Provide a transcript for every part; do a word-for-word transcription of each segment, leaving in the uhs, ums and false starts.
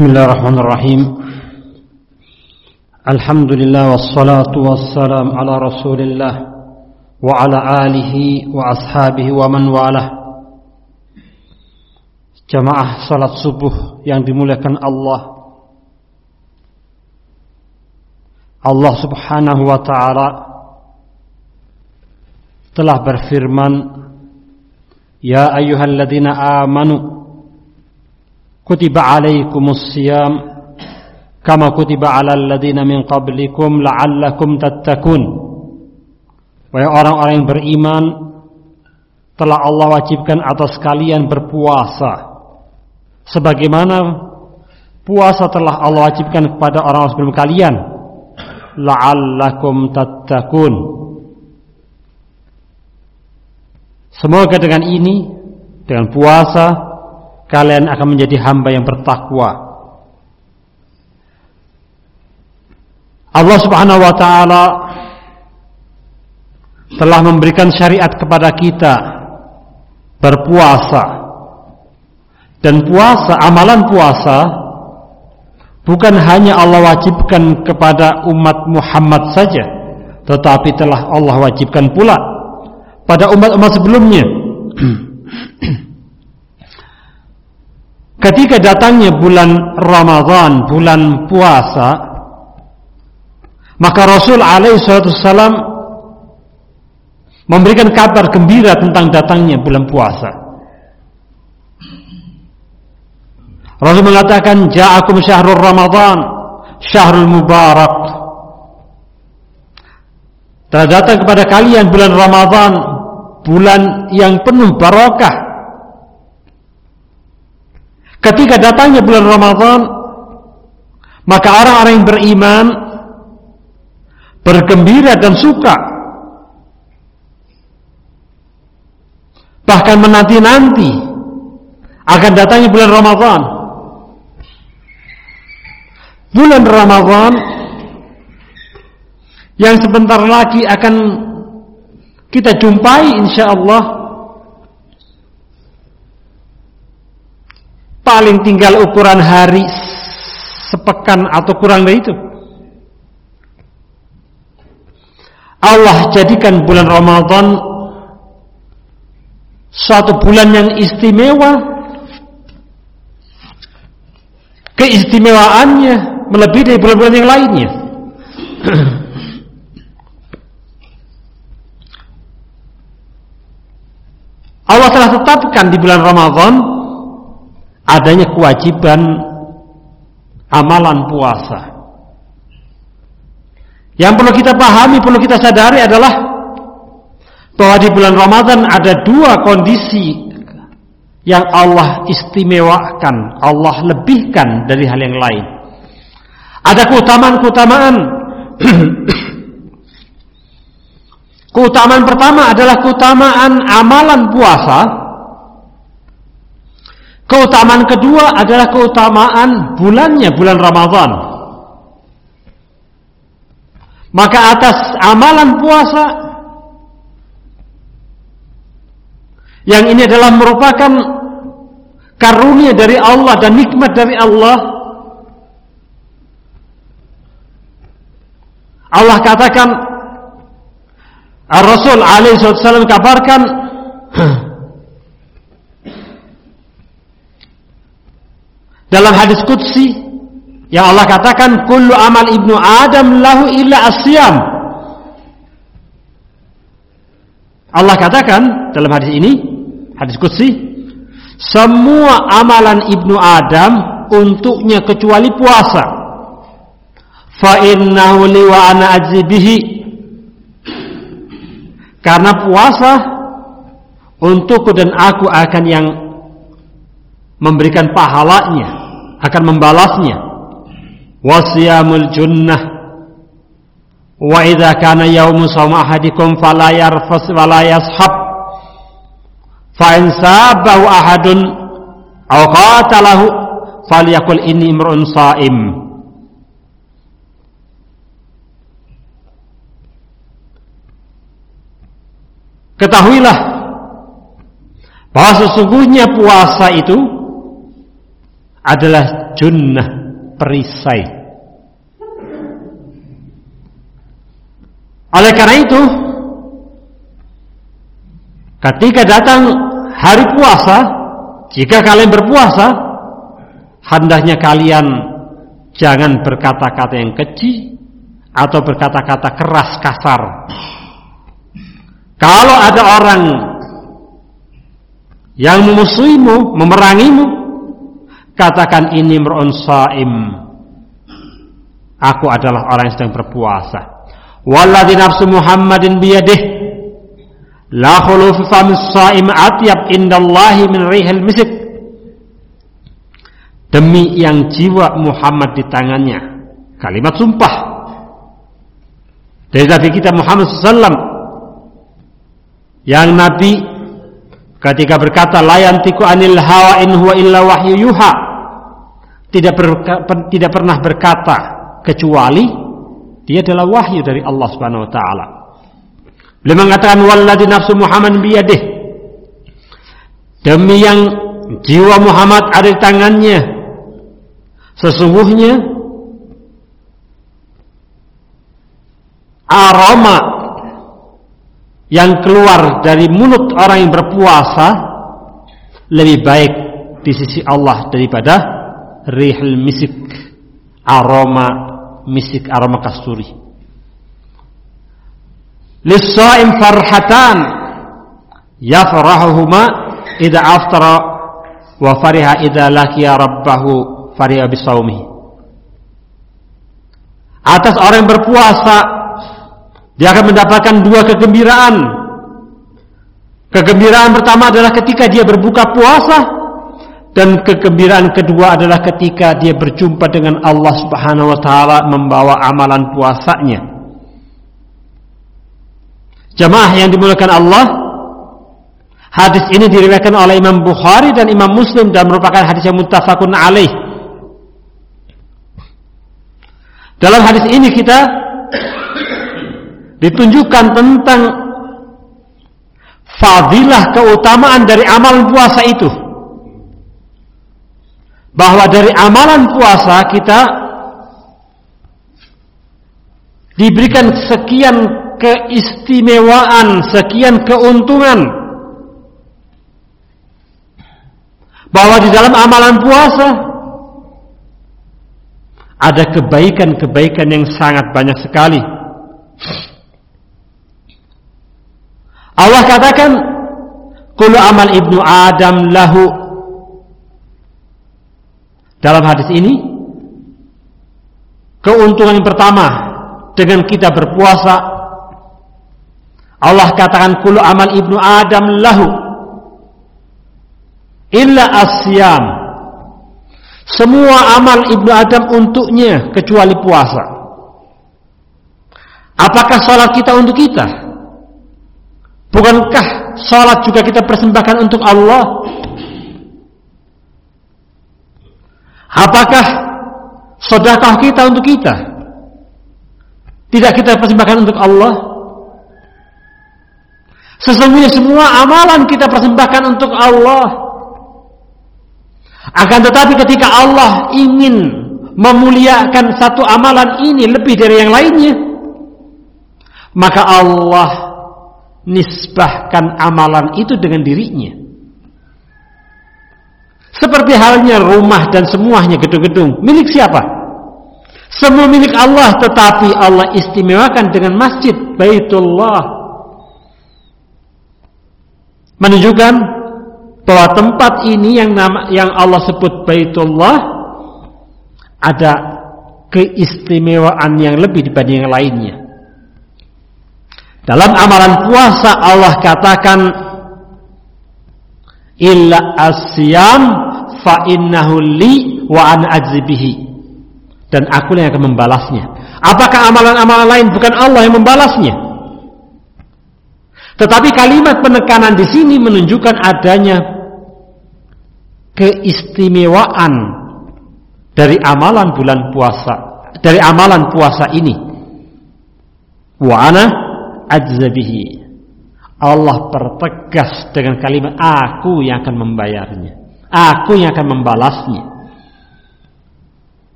Bismillahirrahmanirrahim. Alhamdulillah wassalatu wassalam ala Rasulillah wa ala alihi wa ashabihi wa man walah. Jamaah salat subuh yang dimuliakan Allah. Allah Subhanahu wa taala telah berfirman, "Ya ayyuhalladzina amanu kutiba alaikumus siyam kama kutiba alal ladzina min qablikum la'allakum tattaqun." Wahai orang-orang yang beriman, telah Allah wajibkan atas kalian berpuasa sebagaimana puasa telah Allah wajibkan kepada orang-orang sebelum kalian, la'allakum tattaqun. Semoga dengan ini, dengan puasa, kalian akan menjadi hamba yang bertakwa. Allah Subhanahu wa taala telah memberikan syariat kepada kita berpuasa. Dan puasa, amalan puasa bukan hanya Allah wajibkan kepada umat Muhammad saja, tetapi telah Allah wajibkan pula pada umat-umat sebelumnya. Ketika datangnya bulan Ramadan, bulan puasa, maka Rasul alaihi salatu wassalam memberikan kabar gembira tentang datangnya bulan puasa. Rasul mengatakan, "Ja'akum syahrul Ramadan, syahrul mubarak." Telah datang kepada kalian bulan Ramadan, bulan yang penuh barakah. Ketika datangnya bulan Ramadan, maka orang-orang yang beriman bergembira dan suka, bahkan menanti-nanti akan datangnya bulan Ramadan. Bulan Ramadan yang sebentar lagi akan kita jumpai insyaallah. Paling tinggal ukuran hari sepekan atau kurang dari itu. Allah jadikan bulan Ramadan suatu bulan yang istimewa. Keistimewaannya melebihi dari bulan-bulan yang lainnya. Allah telah tetapkan di bulan Ramadan adanya kewajiban amalan puasa. Yang perlu kita pahami, perlu kita sadari adalah bahwa di bulan Ramadan ada dua kondisi yang Allah istimewakan, Allah lebihkan dari hal yang lain. Ada keutamaan-keutamaan. Keutamaan pertama adalah keutamaan amalan puasa. Keutamaan kedua adalah keutamaan bulannya, bulan Ramadan. Maka atas amalan puasa yang ini adalah merupakan karunia dari Allah dan nikmat dari Allah, Allah katakan, Rasul alaihi wasallam kabarkan, dalam hadis qudsi yang Allah katakan, kullu amal ibnu Adam lahu illa asyam. Allah katakan dalam hadis ini, hadis qudsi, semua amalan ibnu Adam untuknya kecuali puasa. Fa innahu li wa ana ajzi bihi. Karena puasa untukku dan aku akan yang memberikan pahalanya, akan membalasnya. Wasiyamul junnah. Wa idza kana yaumu shaum ahadikum fala yarfas wala yashab. Fa in sabahu ahadun aw qatalahu falyakul inni imrun shaim. Ketahuilah bahwa sesungguhnya puasa itu adalah junnah, perisai. Oleh karena itu, ketika datang hari puasa, jika kalian berpuasa, hendaknya kalian jangan berkata-kata yang keji atau berkata-kata keras kasar. Kalau ada orang yang memusuhimu, memerangimu, katakan ini imrun shaim. Aku adalah orang yang sedang berpuasa. Walladzi nafsu Muhammadin biyadihi la khulufu famis shaim atyab indallahi min rihil misk. Demi yang jiwa Muhammad di tangannya. Kalimat sumpah dari Nabi kita Muhammad sallallahu alaihi wasallam, yang Nabi ketika berkata la yantiqu anil hawa in huwa illa wahyu yuha, tidak berka, tidak pernah berkata kecuali dia adalah wahyu dari Allah Subhanahu wa taala. Beliau mengatakan walladzi nafsu Muhammad biyadihi, demi yang jiwa Muhammad ada di tangannya, sesungguhnya aroma yang keluar dari mulut orang yang berpuasa lebih baik di sisi Allah daripada rihil misik, aroma misik, aroma kasturi. Lis-shaim farhatan yafrahuhuma idza aftara wa fariha idza laqiya rabbahu fariha bisaumihi. Atas orang yang berpuasa, dia akan mendapatkan dua kegembiraan. Kegembiraan pertama adalah ketika dia berbuka puasa, dan kegembiraan kedua adalah ketika dia berjumpa dengan Allah Subhanahu wa taala membawa amalan puasanya. Jamaah yang dimuliakan Allah, hadis ini diriwayatkan oleh Imam Bukhari dan Imam Muslim dan merupakan hadis yang muttafaqun alaih. Dalam hadis ini kita ditunjukkan tentang fadilah keutamaan dari amalan puasa itu. Bahwa dari amalan puasa kita diberikan sekian keistimewaan, sekian keuntungan. Bahwa di dalam amalan puasa ada kebaikan-kebaikan yang sangat banyak sekali. Allah katakan, kullu amal ibnu Adam lahu. Dalam hadis ini, keuntungan yang pertama dengan kita berpuasa, Allah katakan kullu amal ibnu Adam lahu illa asyam. Semua amal ibnu Adam untuknya kecuali puasa. Apakah salat kita untuk kita? Bukankah salat juga kita persembahkan untuk Allah? Apakah sedekah kita untuk kita? Tidak kita persembahkan untuk Allah? Sesungguhnya semua amalan kita persembahkan untuk Allah. Akan tetapi ketika Allah ingin memuliakan satu amalan ini lebih dari yang lainnya, maka Allah nisbahkan amalan itu dengan dirinya. Seperti halnya rumah dan semuanya gedung-gedung, milik siapa? Semua milik Allah, tetapi Allah istimewakan dengan masjid Baitullah, menunjukkan bahwa tempat ini yang nama yang Allah sebut Baitullah ada keistimewaan yang lebih dibanding yang lainnya. Dalam amalan puasa Allah katakan illa asyam fa innahu li wa ana ajzi bihi, dan aku yang akan membalasnya. Apakah amalan-amalan lain bukan Allah yang membalasnya? Tetapi kalimat penekanan di sini menunjukkan adanya keistimewaan dari amalan bulan puasa, dari amalan puasa ini. Wa ana ajzi bihi. Allah pertegas dengan kalimat aku yang akan membayarnya, aku yang akan membalasnya.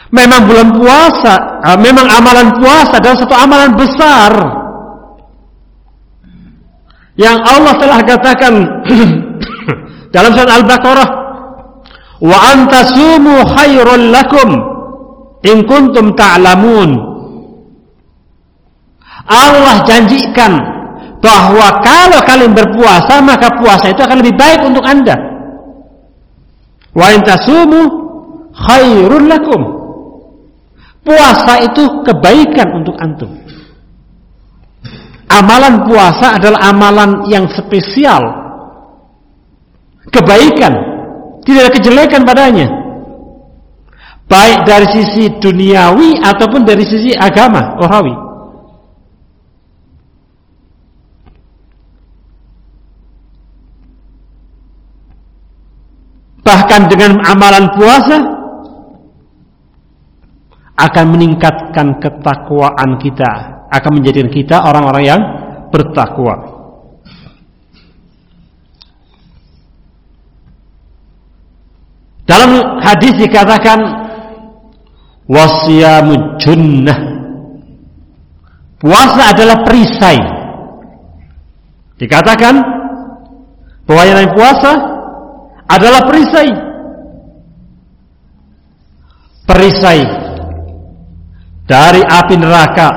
Memang bulan puasa, memang amalan puasa adalah satu amalan besar yang Allah telah katakan dalam surat Al-Baqarah, wa antasumu khairul lakum in kuntum ta'lamun. Allah janjikan bahwa kalau kalian berpuasa, maka puasa itu akan lebih baik untuk Anda. Wa antasumu khairul lakum. Puasa itu kebaikan untuk antum. Amalan puasa adalah amalan yang spesial. Kebaikan, tidak ada kejelekan padanya. Baik dari sisi duniawi ataupun dari sisi agama, rohawi. Bahkan dengan amalan puasa akan meningkatkan ketakwaan kita, akan menjadikan kita orang-orang yang bertakwa. Dalam hadis dikatakan wasyamu junnah. Puasa adalah perisai. Dikatakan bahwa yang puasa adalah perisai. Perisai dari api neraka,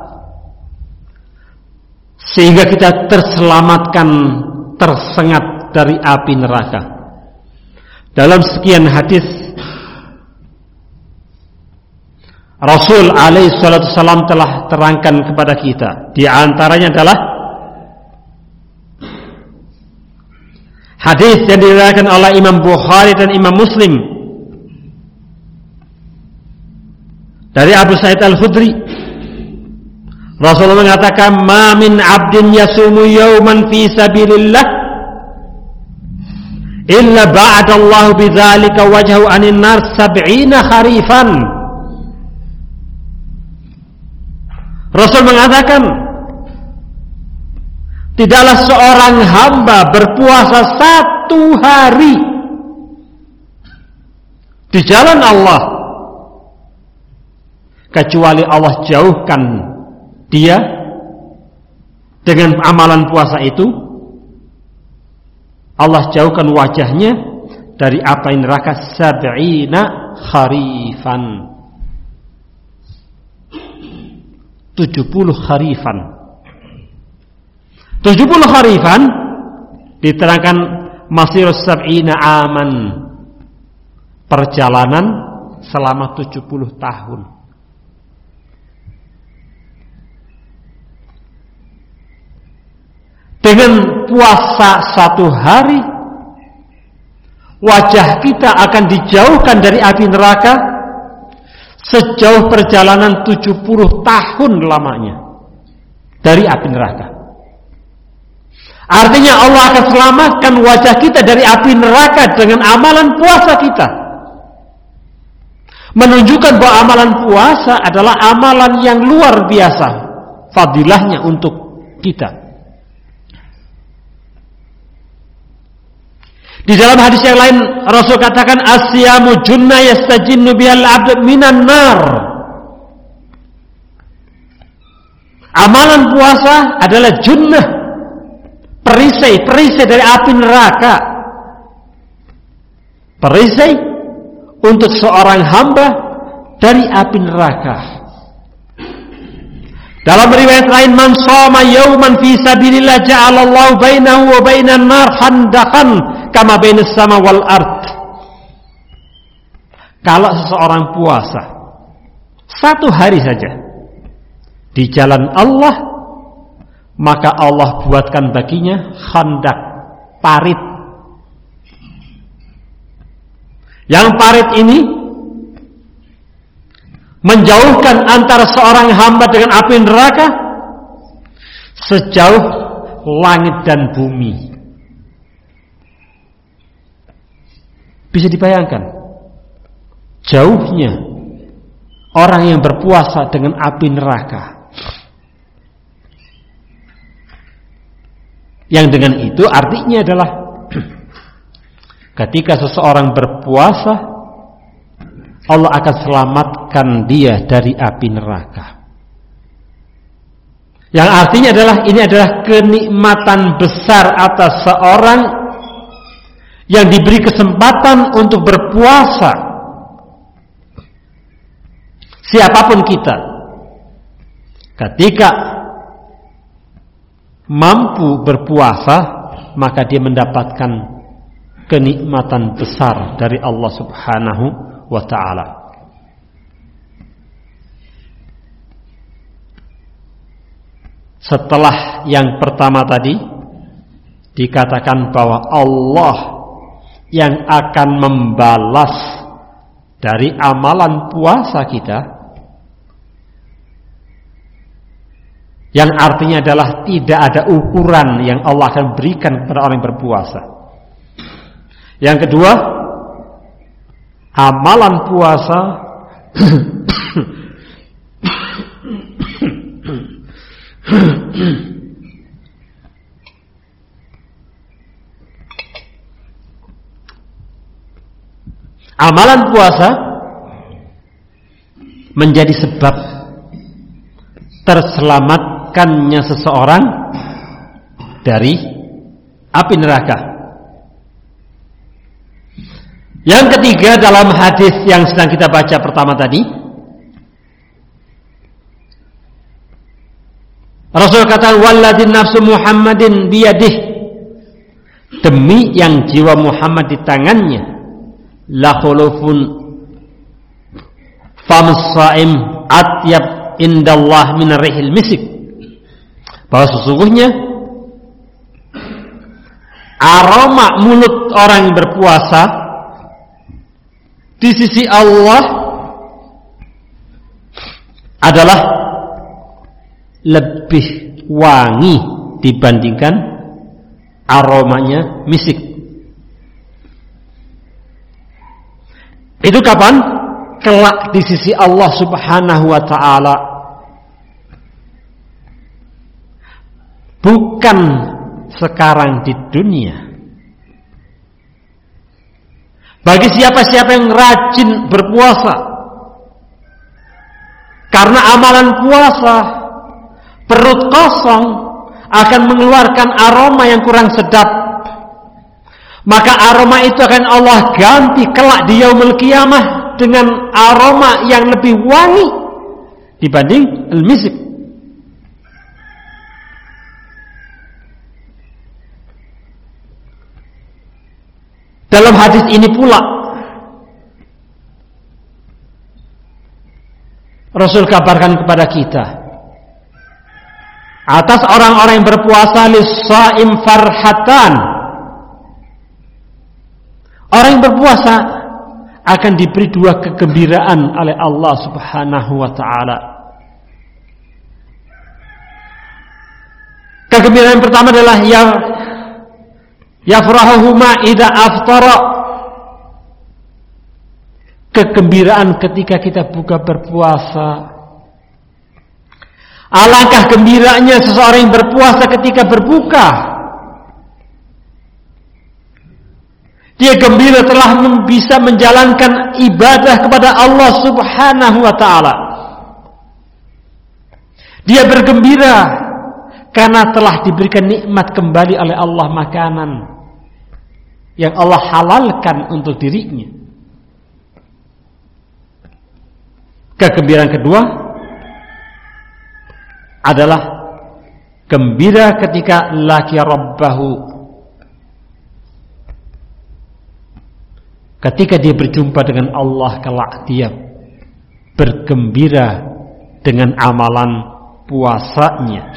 sehingga kita terselamatkan, tersengat dari api neraka. Dalam sekian hadis Rasul alaihi salatu wasallam telah terangkan kepada kita. Di antaranya adalah hadis yang diriwayatkan oleh Imam Bukhari dan Imam Muslim dari Abu Sa'id Al-Khudri. Rasulullah mengatakan, "Ma min 'abdin yasumu yawman fi sabilillah illa ba'adallahu bidzalika wajhahu 'anil nar sab'ina kharifan." Rasul mengatakan, tidaklah seorang hamba berpuasa satu hari di jalan Allah kecuali Allah jauhkan dia dengan amalan puasa itu. Allah jauhkan wajahnya dari api neraka sab'ina kharifan, tujuh puluh kharifan. tujuh puluh kharifan diterangkan masirus sab'ina aman, perjalanan selama tujuh puluh tahun. Dengan puasa satu hari, wajah kita akan dijauhkan dari api neraka sejauh perjalanan tujuh puluh tahun lamanya dari api neraka. Artinya Allah akan selamatkan wajah kita dari api neraka dengan amalan puasa kita. Menunjukkan bahwa amalan puasa adalah amalan yang luar biasa fadilahnya untuk kita. Di dalam hadis yang lain Rasul katakan, asyamu junnah yastajinnu bihal abd minan nar. Amalan puasa adalah junnah, perisai, perisai dari api neraka. Perisai untuk seorang hamba dari api neraka. Dalam riwayat lain, man shoma yawman fi sabilillah ja'alallahu bainahu wa bainan nar khandaqan kama bainas sama wal ard. Kalau seseorang puasa satu hari saja di jalan Allah, maka Allah buatkan baginya khandak, parit. Yang parit ini menjauhkan antara seorang hamba dengan api neraka sejauh langit dan bumi. Bisa dibayangkan jauhnya orang yang berpuasa dengan api neraka. Yang dengan itu artinya adalah ketika seseorang berpuasa Allah akan selamatkan dia dari api neraka. Yang artinya adalah ini adalah kenikmatan besar atas seorang yang diberi kesempatan untuk berpuasa. Siapapun kita, ketika mampu berpuasa, maka dia mendapatkan kenikmatan besar dari Allah Subhanahu wa ta'ala. Setelah yang pertama tadi dikatakan bahwa Allah yang akan membalas dari amalan puasa kita, yang artinya adalah tidak ada ukuran yang Allah akan berikan kepada orang yang berpuasa. Yang kedua, amalan puasa amalan puasa menjadi sebab terselamatkannya seseorang dari api neraka. Yang ketiga, dalam hadis yang sedang kita baca pertama tadi, Rasul kata, "Walladzi nafsu Muhammadin biyadih." Demi yang jiwa Muhammad di tangannya, la khulufun famus shaim atyab indallah min rihil misik. Bahwa sesungguhnya aroma mulut orang yang berpuasa di sisi Allah adalah lebih wangi dibandingkan aromanya misik. Itu kapan? Kelak di sisi Allah Subhanahu wa ta'ala. Bukan sekarang di dunia. Bagi siapa-siapa yang rajin berpuasa, karena amalan puasa perut kosong akan mengeluarkan aroma yang kurang sedap, maka aroma itu akan Allah ganti kelak di yaumul qiyamah dengan aroma yang lebih wangi dibanding al-misik. Dalam hadis ini pula Rasul kabarkan kepada kita atas orang-orang yang berpuasa, lis-shaim farhatan. Orang yang berpuasa akan diberi dua kegembiraan oleh Allah Subhanahu wa ta'ala. Kegembiraan yang pertama adalah ya yafrahuhuma idza aftara. Kegembiraan ketika kita buka berpuasa. Alangkah gembiranya seseorang yang berpuasa ketika berbuka. Dia gembira telah bisa menjalankan ibadah kepada Allah Subhanahu wa ta'ala. Dia bergembira karena telah diberikan nikmat kembali oleh Allah makanan yang Allah halalkan untuk dirinya. Kegembiraan kedua adalah gembira ketika laki rabbahu, ketika dia berjumpa dengan Allah kelak, dia bergembira dengan amalan puasanya.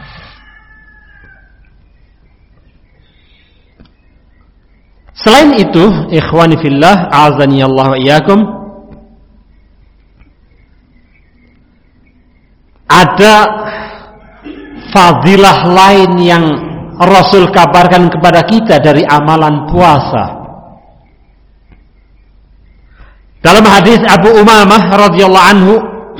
Selain itu, ikhwani fillah, a'azani Allah wa iyyakum, ada fadilah lain yang Rasul kabarkan kepada kita dari amalan puasa. Dalam hadis Abu Umamah radhiyallahu anhu,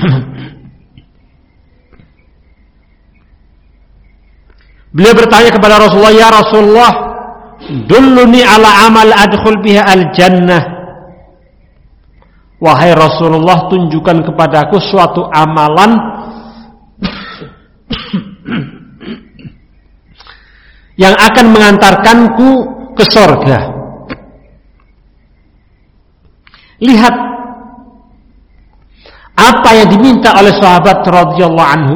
beliau bertanya kepada Rasulullah, "Ya Rasulullah, dulluni ala amal adkhul biha al-jannah." wahai Rasulullah, tunjukkan kepadaku suatu amalan yang akan mengantarkanku ke surga. Lihat apa yang diminta oleh sahabat radhiyallahu anhu.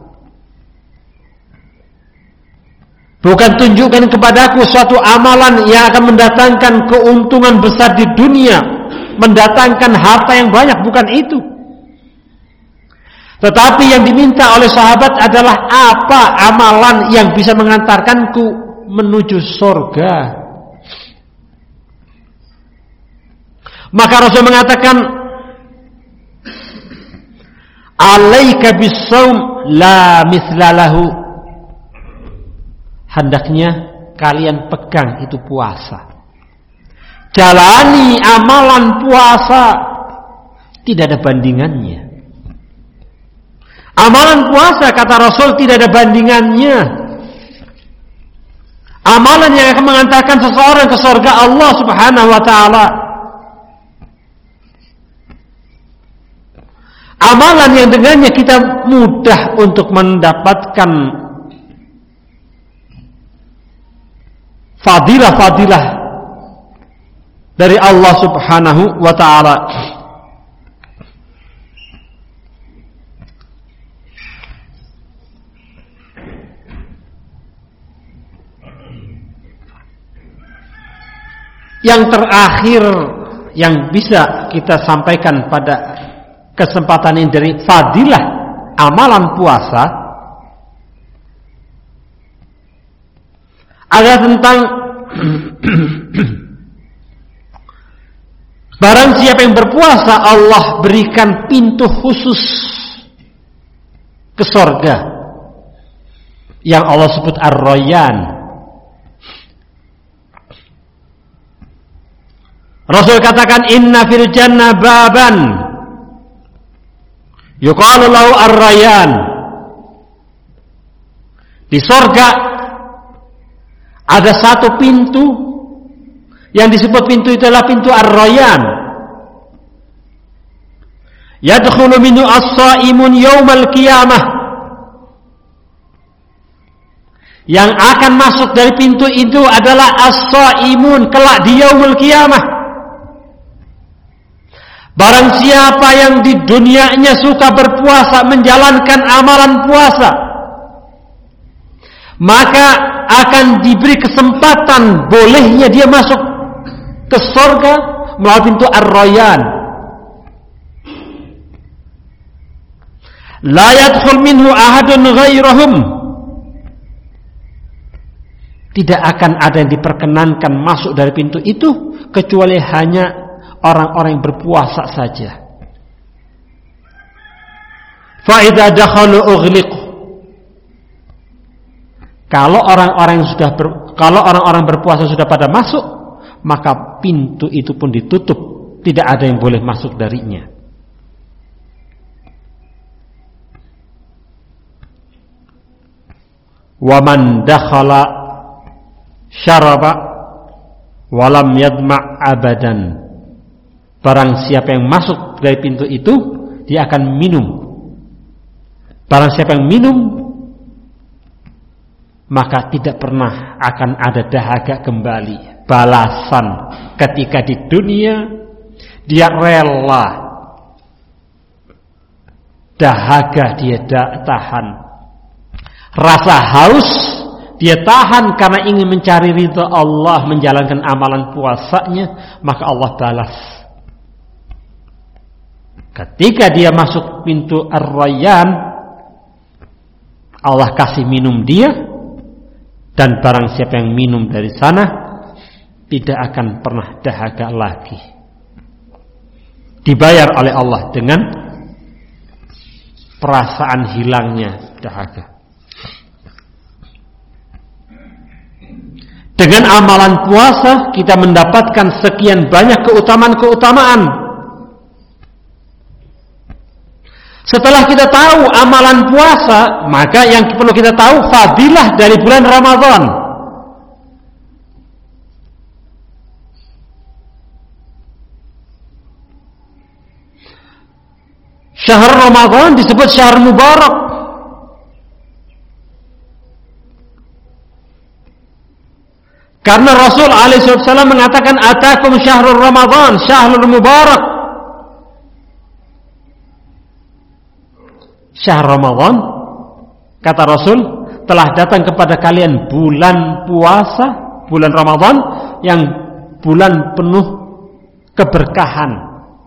Bukan tunjukkan kepadaku suatu amalan yang akan mendatangkan keuntungan besar di dunia, mendatangkan harta yang banyak, bukan itu. Tetapi yang diminta oleh sahabat adalah apa amalan yang bisa mengantarkanku menuju surga. Maka Rasul mengatakan, alaika bis-shaum la mislalahu. Hendaknya kalian pegang itu puasa. Jalani amalan puasa, tidak ada bandingannya. Amalan puasa, kata Rasul, tidak ada bandingannya. Amalan yang akan mengantarkan seseorang ke surga Allah Subhanahu wa taala. Amalan yang dengannya kita mudah untuk mendapatkan fadilah-fadilah dari Allah Subhanahu wa taala. Yang terakhir yang bisa kita sampaikan pada kesempatan ini dari fadilah amalan puasa adalah tentang barang siapa yang berpuasa, Allah berikan pintu khusus ke surga yang Allah sebut Ar-Rayyan. Rasul katakan, inna fil jannah baban yuqalu lahu Ar-Rayyan. Di surga ada satu pintu yang disebut pintu itu adalah pintu Ar-Rayyan. Yadkhulu minhu as-shaimun yaumal qiyamah. Yang akan masuk dari pintu itu adalah as-shaimun kelak di yaumul qiyamah. Barang siapa yang di dunianya suka berpuasa, menjalankan amalan puasa, maka akan diberi kesempatan bolehnya dia masuk ke surga melalui pintu Ar-Rayyan. La yadkhul minhu ahadun ghairahum. Tidak akan ada yang diperkenankan masuk dari pintu itu kecuali hanya orang-orang yang berpuasa saja. Fa idza dakhalu ughliq. Kalau orang-orang yang sudah ber, kalau orang-orang berpuasa sudah pada masuk, maka pintu itu pun ditutup, tidak ada yang boleh masuk darinya. Wa man dakhala syaraba wa lam yadma' abadan. Barang siapa yang masuk dari pintu itu, dia akan minum. Barang siapa yang minum, maka tidak pernah akan ada dahaga kembali. Balasan ketika di dunia dia rela dahaga dia tahan, rasa haus dia tahan karena ingin mencari ridha Allah, menjalankan amalan puasanya, maka Allah balas. Ketika dia masuk pintu Ar-Rayyan, Allah kasih minum dia. Dan barang siapa yang minum dari sana tidak akan pernah dahaga lagi. Dibayar oleh Allah dengan perasaan hilangnya dahaga. Dengan amalan puasa kita mendapatkan sekian banyak keutamaan-keutamaan. Setelah kita tahu amalan puasa, maka yang perlu kita tahu fadilah dari bulan Ramadan. Syahr Ramadan disebut syahr mubarak. Karena Rasul alaihi wasallam mengatakan atakum syahrul Ramadan, syahrul mubarak. Syahr Ramadan, kata Rasul, telah datang kepada kalian bulan puasa, bulan Ramadan yang bulan penuh keberkahan.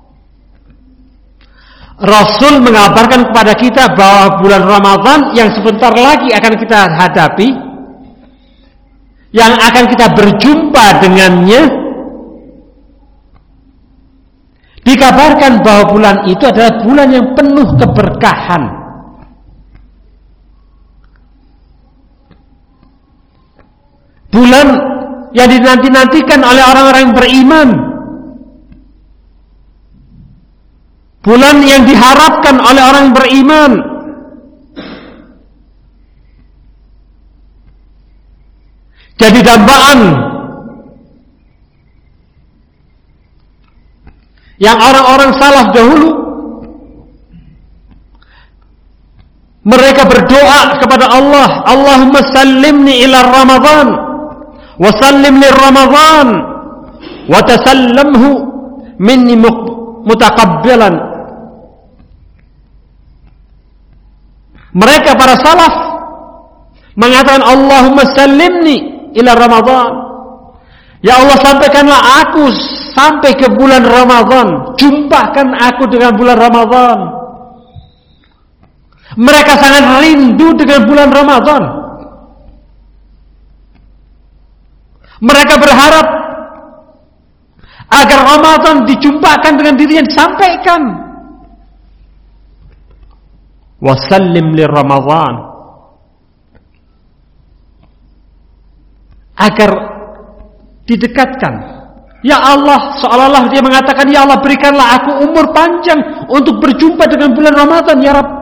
Rasul mengabarkan kepada kita bahwa bulan Ramadan yang sebentar lagi akan kita hadapi, yang akan kita berjumpa dengannya, dikabarkan bahwa bulan itu adalah bulan yang penuh keberkahan. Bulan yang dinanti-nantikan oleh orang-orang yang beriman. Bulan yang diharapkan oleh orang yang beriman. Jadi dambaan yang orang-orang salaf dahulu, mereka berdoa kepada Allah, Allahumma sallimni ila Ramadan wa sallim li Ramadan wa tasallamhu minni mutakabbilan. Mereka para salaf mengatakan Allahumma sallimni ila Ramadan. Ya Allah, sampaikanlah aku sampai ke bulan Ramadan. Jumpakan aku dengan bulan Ramadan. Mereka sangat rindu dengan bulan Ramadan. Mereka berharap agar Ramadan dijumpakan dengan dirinya, disampaikan. Wasallim li Ramadan, agar didekatkan. Ya Allah, seolah-olah dia mengatakan, ya Allah, berikanlah aku umur panjang untuk berjumpa dengan bulan Ramadan, ya Rabb.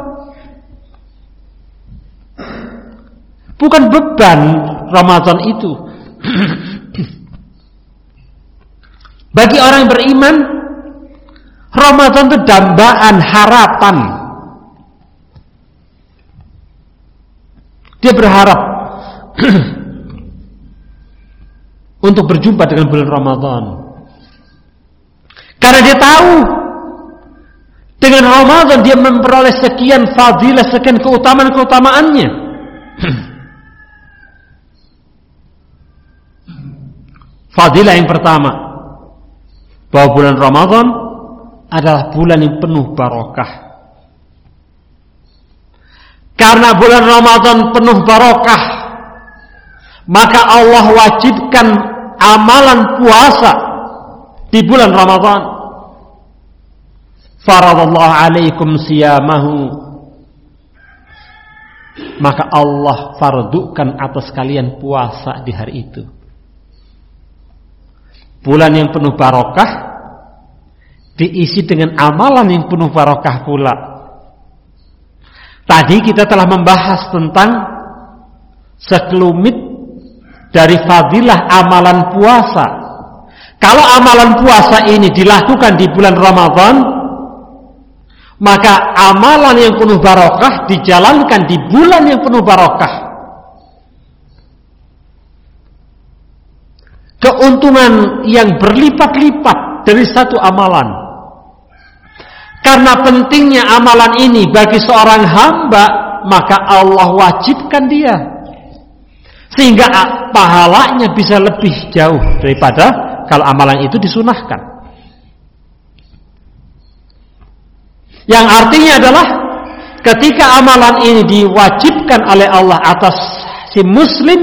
Bukan beban Ramadan itu. Bagi orang yang beriman, Ramadan itu dambaan harapan. Dia berharap untuk berjumpa dengan bulan Ramadan. Karena dia tahu dengan Ramadan dia memperoleh sekian fadilah, sekian keutamaan-keutamaannya. Fadilah yang pertama, bahwa bulan Ramadan adalah bulan yang penuh barokah. Karena bulan Ramadan penuh barokah, maka Allah wajibkan amalan puasa di bulan Ramadan. Faradallahu alaikum siyamahu, maka Allah fardukan atas kalian puasa di hari itu. Bulan yang penuh barokah diisi dengan amalan yang penuh barokah pula. Tadi kita telah membahas tentang sekelumit dari fadilah amalan puasa. Kalau amalan puasa ini dilakukan di bulan Ramadan, maka amalan yang penuh barokah dijalankan di bulan yang penuh barokah. Keuntungan yang berlipat-lipat dari satu amalan. Karena pentingnya amalan ini bagi seorang hamba, maka Allah wajibkan dia, sehingga pahalanya bisa lebih jauh daripada kalau amalan itu disunahkan. Yang artinya adalah ketika amalan ini diwajibkan oleh Allah atas si muslim,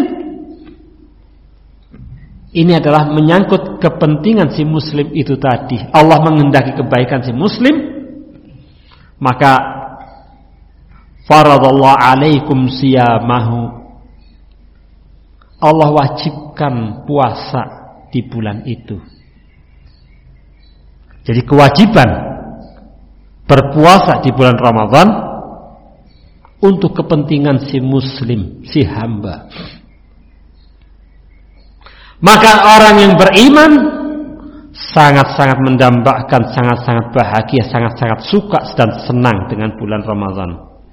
ini adalah menyangkut kepentingan si muslim itu tadi. Allah menghendaki kebaikan si muslim, maka faradallahu alaikum siyamahu, Allah wajibkan puasa di bulan itu. Jadi kewajiban berpuasa di bulan Ramadan untuk kepentingan si muslim, si hamba. Maka orang yang beriman sangat-sangat mendambakan, sangat-sangat bahagia, sangat-sangat suka dan senang dengan bulan Ramadan.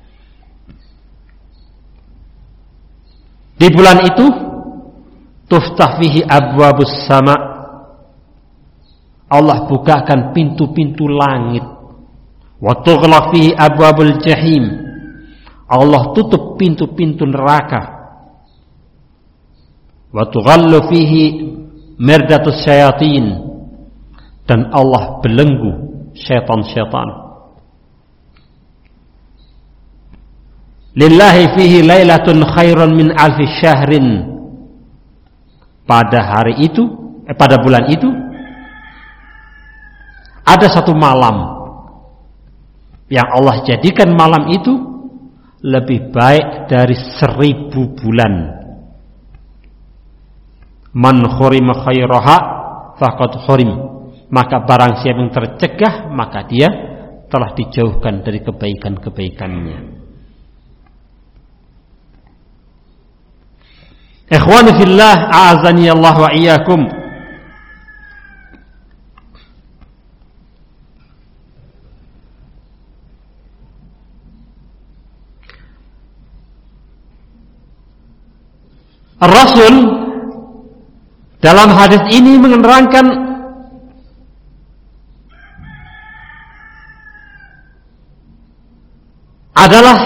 Di bulan itu tuftah fihi abwabus sama, Allah bukakan pintu-pintu langit. Wa tughlaq fihi abwabul jahim, Allah tutup pintu-pintu neraka. Wa tughallu fihi mirdatus syayatin, dan Allah belenggu syaitan-syaitan. Lillahi fihi lailatun khairun min alfi syahrin, pada hari itu eh, pada bulan itu ada satu malam yang Allah jadikan malam itu lebih baik dari seribu bulan. Man khurima khairaha faqad khurim, maka barang siapa yang tercegah, maka dia telah dijauhkan dari kebaikan-kebaikannya. Ikhwani fillah, a'azani Allah wa iyyakum. Rasul dalam hadis ini menerangkan adalah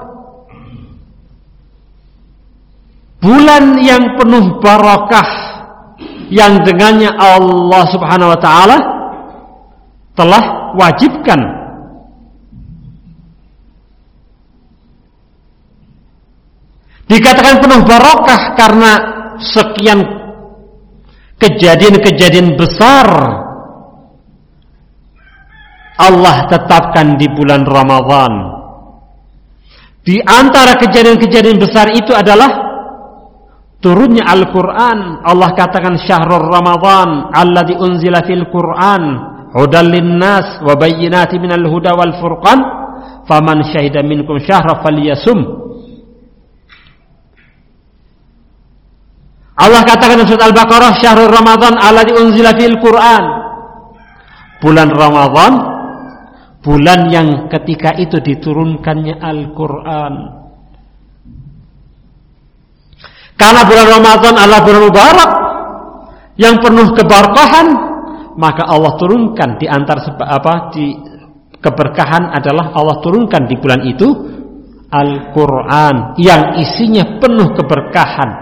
bulan yang penuh barakah, yang dengannya Allah Subhanahu wa taala telah wajibkan dikatakan penuh barakah karena sekian kejadian-kejadian besar Allah tetapkan di bulan Ramadan. Di antara kejadian-kejadian besar itu adalah turunnya Al-Quran. Allah katakan syahrul Ramadan alladzi unzila fil Quran hudal linnas wa bayyinatin minal huda wal furqan faman syahida minkum syahra falyasum. Allah katakan dalam surat Al-Baqarah syahrul Ramadan alladzi unzila fil Quran, bulan Ramadan, bulan yang ketika itu diturunkannya Al-Quran. Karena bulan Ramadan adalah bulan mubarak yang penuh keberkahan, maka Allah turunkan di antara apa di keberkahan adalah Allah turunkan di bulan itu Al-Quran yang isinya penuh keberkahan.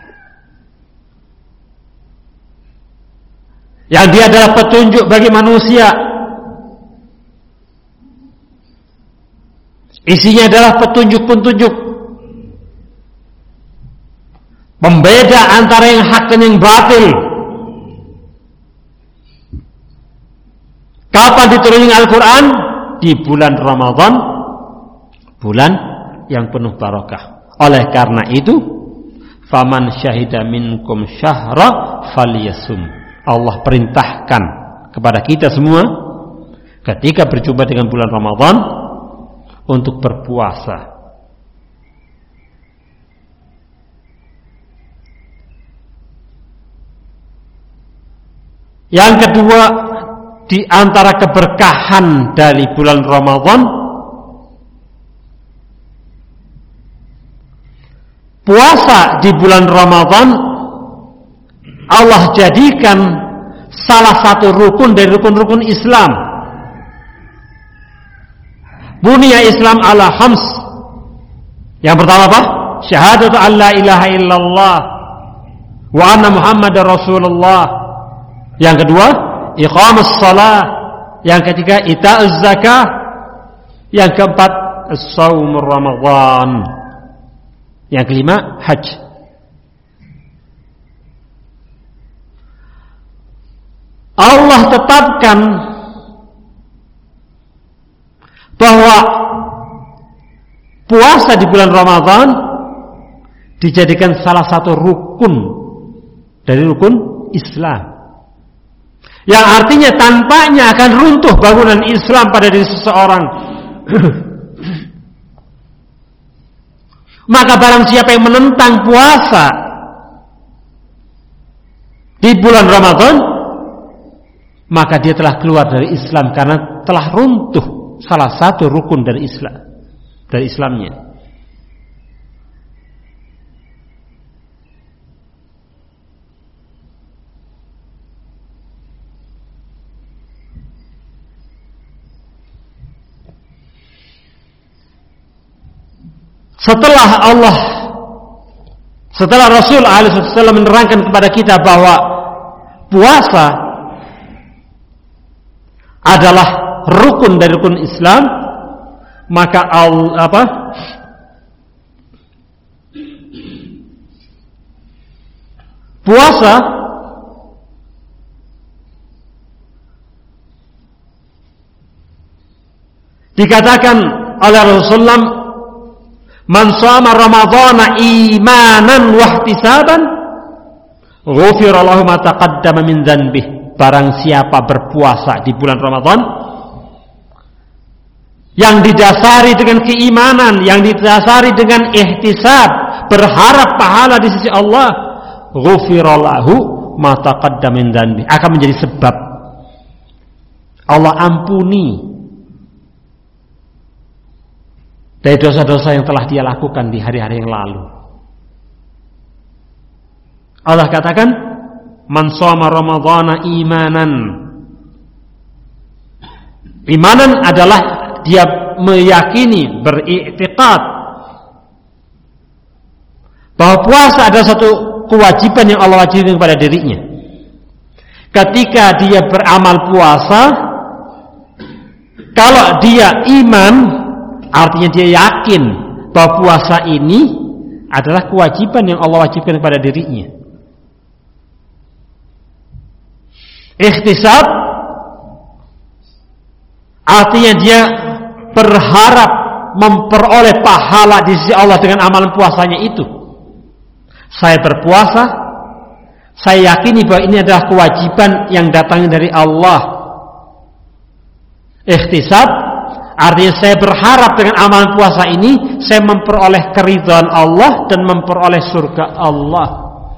Yang dia adalah petunjuk bagi manusia. Isinya adalah petunjuk-petunjuk pembeda antara yang hak dan yang batil. Kapan diturunkan Al-Quran? Di bulan Ramadan, bulan yang penuh barakah. Oleh karena itu, faman syahida minkum syahra falyasum. Allah perintahkan kepada kita semua ketika berjumpa dengan bulan Ramadan untuk berpuasa. Yang kedua, di antara keberkahan dari bulan Ramadan, puasa di bulan Ramadan Allah jadikan salah satu rukun dari rukun-rukun Islam. Bunya Islam ala khams. Yang pertama apa? Syahadatu an la ilaha illallah wa anna Muhammadar Rasulullah. Yang kedua, iqamus shalah. Yang ketiga, ita'uz zakah. Yang keempat, shaum Ramadan. Yang kelima, haji. Allah tetapkan bahwa puasa di bulan Ramadan dijadikan salah satu rukun dari rukun Islam, yang artinya tanpanya akan runtuh bangunan Islam pada diri seseorang. Maka barang siapa yang menentang puasa di bulan Ramadan, maka dia telah keluar dari Islam karena telah runtuh salah satu rukun dari Islam, dari Islamnya. Setelah Allah, setelah Rasul alaihi wasallam menerangkan kepada kita bahwa puasa adalah rukun dari rukun Islam, maka al, apa? Puasa dikatakan oleh Rasulullah, man shoma ramadhana imanan wa ihtisaban ghufira lahu ma taqaddama min dzanbihi. Barang siapa berpuasa di bulan Ramadan yang didasari dengan keimanan, yang didasari dengan ihtisab, berharap pahala di sisi Allah, ghufira lahu ma taqaddama min dzanbihi, akan menjadi sebab Allah ampuni dari dosa-dosa yang telah dia lakukan di hari-hari yang lalu. Allah katakan, man shoma ramadhana imanan. Imanan adalah dia meyakini, beriktikad bahwa puasa adalah satu kewajiban yang Allah wajibkan kepada dirinya. Ketika dia beramal puasa, kalau dia iman, artinya dia yakin bahwa puasa ini adalah kewajiban yang Allah wajibkan kepada dirinya. Ihtisab artinya dia berharap memperoleh pahala di sisi Allah dengan amalan puasanya itu. Saya berpuasa, saya yakini bahwa ini adalah kewajiban yang datang dari Allah. Ihtisab artinya saya berharap dengan amalan puasa ini saya memperoleh keridhaan Allah dan memperoleh surga Allah.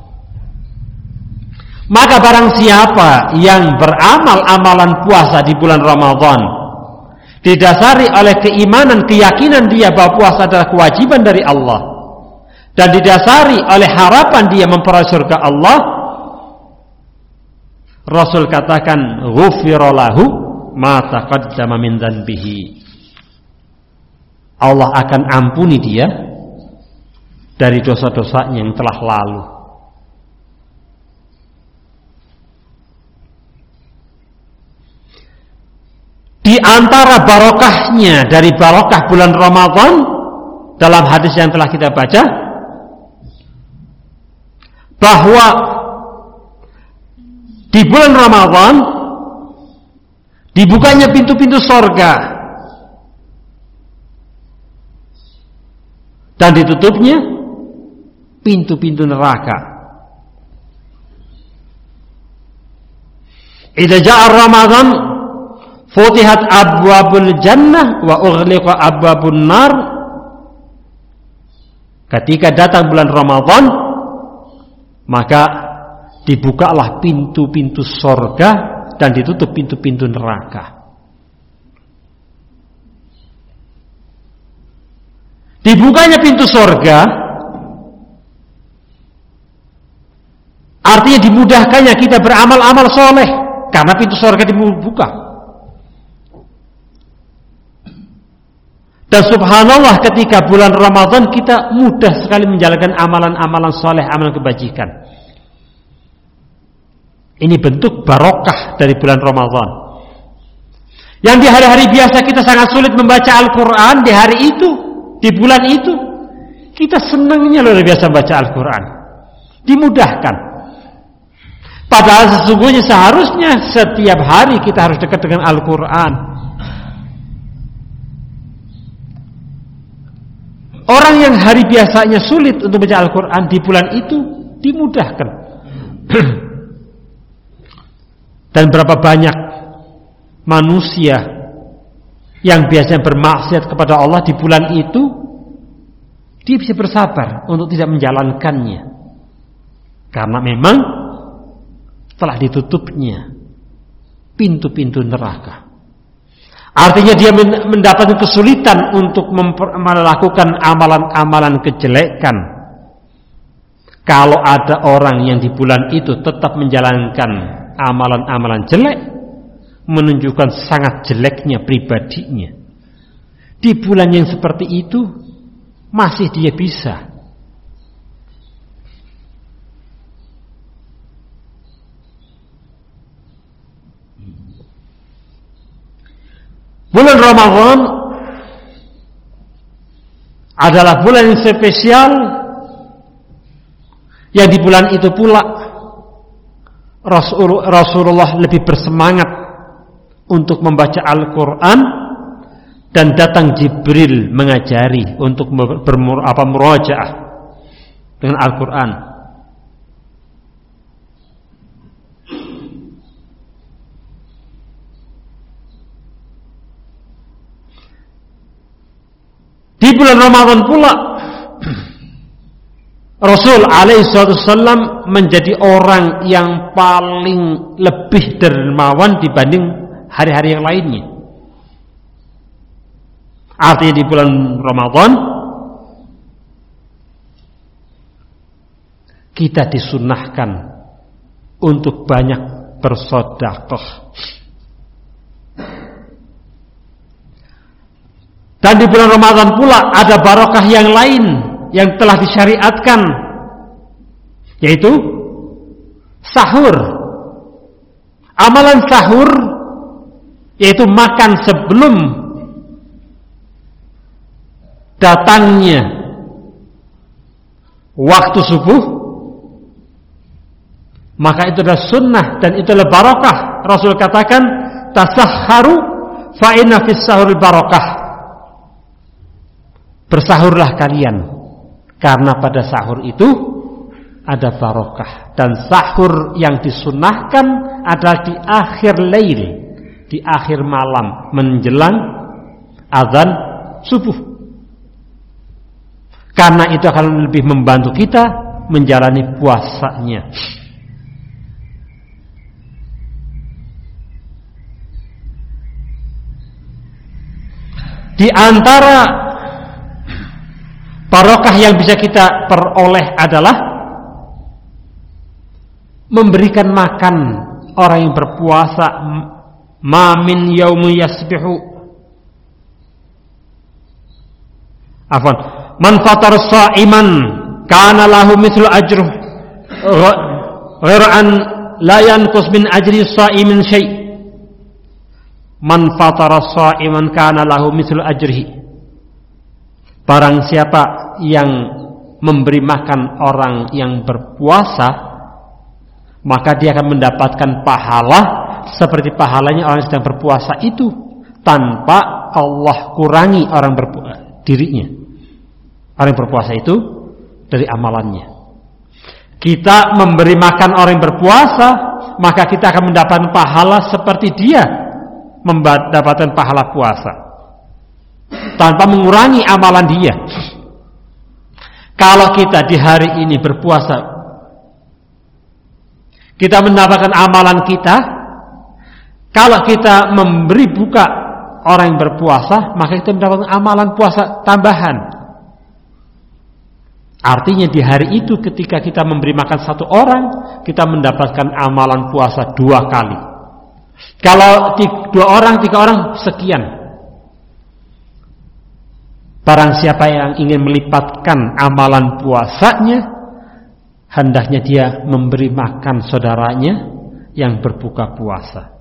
Maka barang siapa yang beramal amalan puasa di bulan Ramadan didasari oleh keimanan, keyakinan dia bahwa puasa adalah kewajiban dari Allah dan didasari oleh harapan dia memperoleh surga Allah, Rasul katakan ghufira lahu ma taqaddama min dzanbihi. Allah akan ampuni dia dari dosa-dosanya yang telah lalu. Di antara barokahnya dari barokah bulan Ramadan dalam hadis yang telah kita baca, bahwa di bulan Ramadan dibukanya pintu-pintu sorga dan ditutupnya pintu-pintu neraka. Idza ja'a Ramadan futihat abwabul jannah wa ughliqa abwabun nar. Ketika datang bulan Ramadan, maka dibukalah pintu-pintu sorga dan ditutup pintu-pintu neraka. Dibukanya pintu sorga artinya dimudahkannya kita beramal-amal soleh karena pintu sorga dibuka. Dan subhanallah ketika bulan Ramadan kita mudah sekali menjalankan amalan-amalan soleh, amalan kebajikan. Ini bentuk barokah dari bulan Ramadan. Yang di hari-hari biasa kita sangat sulit membaca Al-Quran, di hari itu, di bulan itu, kita senangnya luar biasa baca Al-Quran. Dimudahkan. Padahal sesungguhnya seharusnya setiap hari kita harus dekat dengan Al-Quran. Orang yang hari biasanya sulit untuk baca Al-Quran di bulan itu dimudahkan. Dan berapa banyak manusia yang biasanya bermaksiat kepada Allah di bulan itu, dia bisa bersabar untuk tidak menjalankannya karena memang telah ditutupnya pintu-pintu neraka. Artinya dia mendapatkan kesulitan untuk melakukan amalan-amalan kejelekan. Kalau ada orang yang di bulan itu tetap menjalankan amalan-amalan jelek, menunjukkan sangat jeleknya pribadinya. Di bulan yang seperti itu masih dia bisa bulan Ramadan adalah bulan yang spesial, yang di bulan itu pula Rasulullah lebih bersemangat untuk membaca Al-Quran, dan datang Jibril mengajari untuk bermur apa murajaah dengan Al-Quran. Di bulan Ramadan pula Rasul alaihi wasallam menjadi orang yang paling lebih dermawan dibanding hari-hari yang lainnya. Artinya di bulan Ramadan kita disunahkan untuk banyak bersedekah. Dan di bulan Ramadan pula ada barokah yang lain yang telah disyariatkan, yaitu sahur. Amalan sahur yaitu makan sebelum datangnya waktu subuh, maka itu adalah sunnah dan itu adalah barokah. Rasul katakan, tasahharu fa inna fis sahuril barokah. Bersahurlah kalian, karena pada sahur itu ada barokah. Dan sahur yang disunnahkan adalah di akhir lail, di akhir malam menjelang azan subuh. Karena itu akan lebih membantu kita menjalani puasanya. Di antara barokah yang bisa kita peroleh adalah memberikan makan orang yang berpuasa. Ma min yaumin yasbihu afwan man fatar sha'iman kana lahu mithlu ajruh ghairu an la yanqus min ajri sha'imin syai'. Man fatar sha'iman kana lahu mithlu ajrihi. Barang siapa yang memberi makan orang yang berpuasa, maka dia akan mendapatkan pahala seperti pahalanya orang yang sedang berpuasa itu, tanpa Allah kurangi orang berpuasa dirinya, orang yang berpuasa itu, dari amalannya. Kita memberi makan orang yang berpuasa, maka kita akan mendapatkan pahala seperti dia mendapatkan pahala puasa, tanpa mengurangi amalan dia. Kalau kita di hari ini berpuasa, kita mendapatkan amalan kita. Kalau kita memberi buka orang yang berpuasa, maka kita mendapatkan amalan puasa tambahan. Artinya di hari itu ketika kita memberi makan satu orang, kita mendapatkan amalan puasa dua kali. Kalau dua orang, tiga orang, sekian. Barang siapa yang ingin melipatkan amalan puasanya, hendaknya dia memberi makan saudaranya yang berbuka puasa.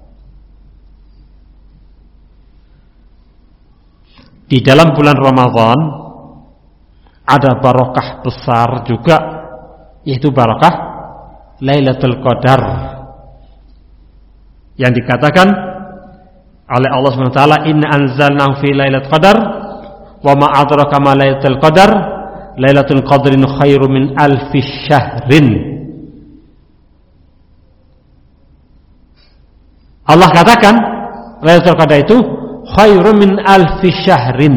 Di dalam bulan Ramadan ada barokah besar juga, yaitu barokah Lailatul Qadar, yang dikatakan oleh Allah subhanahu wa taala, inna anzalnahu fi lailatul qadar wa ma adraka ma lailatul qadar lailatul qadrin khairum min alfi syahrin. Allah katakan Lailatul Qadar itu khairum min alfi syahrin,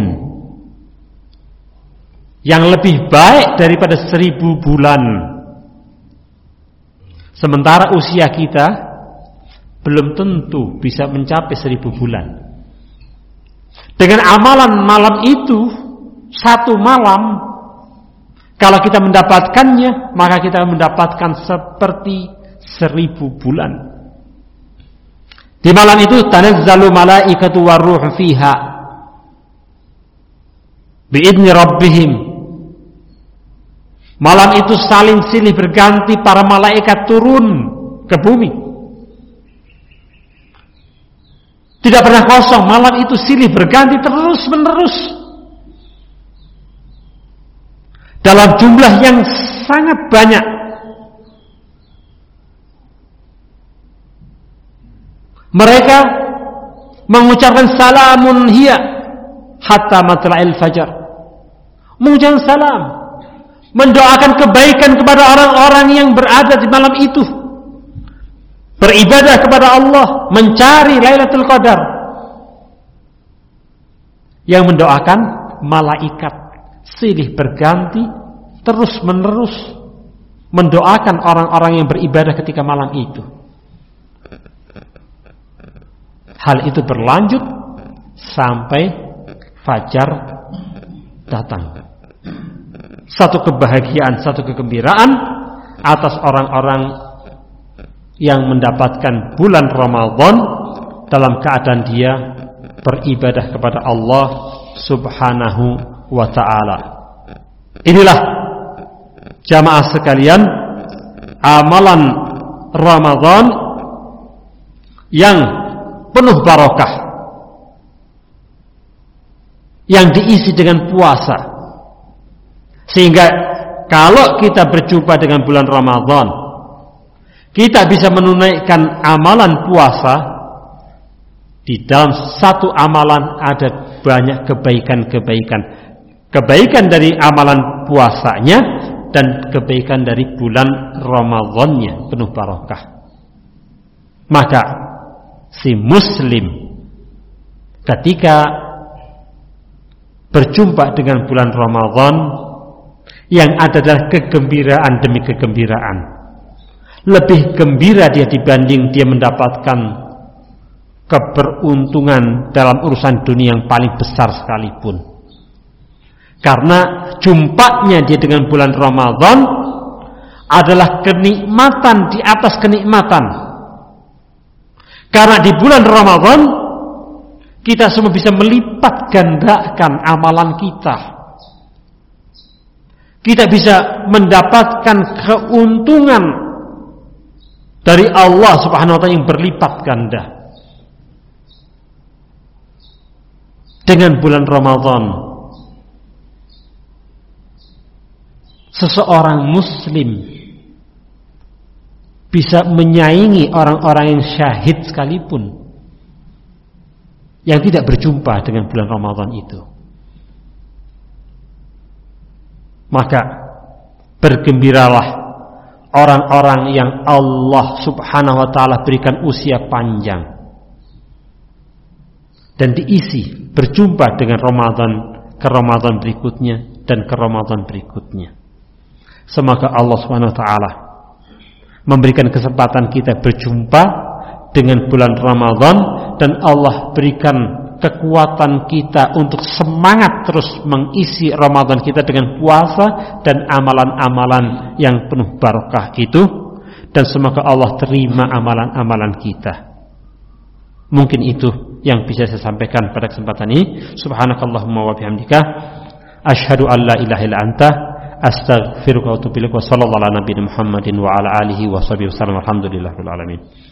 yang lebih baik daripada seribu bulan. Sementara usia kita belum tentu bisa mencapai seribu bulan. Dengan amalan malam itu, satu malam, kalau kita mendapatkannya, maka kita mendapatkan seperti seribu bulan. Di malam itu tanazzalu malaikatu warruh fiha biidni rabbihim. Malam itu saling silih berganti para malaikat turun ke bumi. Tidak pernah kosong, malam itu silih berganti terus menerus. Dalam jumlah yang sangat banyak. Mereka mengucapkan salamun hiya hatta matla'il fajar. Mengucapkan salam, mendoakan kebaikan kepada orang-orang yang berada di malam itu, beribadah kepada Allah, mencari Lailatul Qadar. Yang mendoakan malaikat silih berganti terus menerus mendoakan orang-orang yang beribadah ketika malam itu. Hal itu berlanjut sampai fajar datang. Satu kebahagiaan, satu kegembiraan atas orang-orang yang mendapatkan bulan Ramadan dalam keadaan dia beribadah kepada Allah Subhanahu wa ta'ala. Inilah jamaah sekalian amalan Ramadan yang penuh barokah, yang diisi dengan puasa. Sehingga kalau kita berjumpa dengan bulan Ramadan, kita bisa menunaikan amalan puasa. Di dalam satu amalan ada banyak kebaikan-kebaikan. Kebaikan dari amalan puasanya dan kebaikan dari bulan Ramadannya penuh barokah. Maka si muslim ketika berjumpa dengan bulan Ramadan, yang ada adalah kegembiraan demi kegembiraan. Lebih gembira dia dibanding dia mendapatkan keberuntungan dalam urusan dunia yang paling besar sekalipun. Karena jumpanya dia dengan bulan Ramadan adalah kenikmatan di atas kenikmatan. Karena di bulan Ramadan kita semua bisa melipat gandakan amalan kita. Kita bisa mendapatkan keuntungan dari Allah Subhanahu wa taala yang berlipat ganda. Dengan bulan Ramadan, seseorang muslim bisa menyaingi orang-orang yang syahid sekalipun yang tidak berjumpa dengan bulan Ramadan itu. Maka bergembiralah orang-orang yang Allah Subhanahu wa taala berikan usia panjang dan diisi berjumpa dengan Ramadan ke Ramadan berikutnya dan ke Ramadan berikutnya. Semoga Allah Subhanahu wa taala memberikan kesempatan kita berjumpa dengan bulan Ramadan dan Allah berikan kekuatan kita untuk semangat terus mengisi Ramadan kita dengan puasa dan amalan-amalan yang penuh barokah itu, dan semoga Allah terima amalan-amalan kita. Mungkin itu yang bisa saya sampaikan pada kesempatan ini. Subhanakallahumma wa bihamdika asyhadu an la ilaha illa anta astaghfiruka wa atubu ilaik. Wa sallallahu ala nabiyina Muhammadin wa ala alihi wa sahbihi wasallam. Alhamdulillahirabbil alamin.